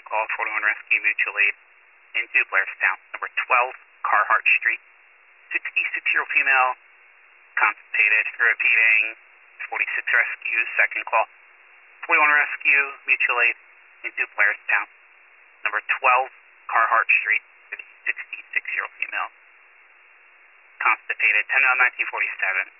call, 41 Rescue Mutual Aid into Blairstown, number 12 Carhart Street. 66-year-old female, constipated, repeating, 46 Rescue, second call. 41 Rescue Mutual Aid into Blairstown, number 12 Carhart Street, 66-year-old female, constipated, 10-1947.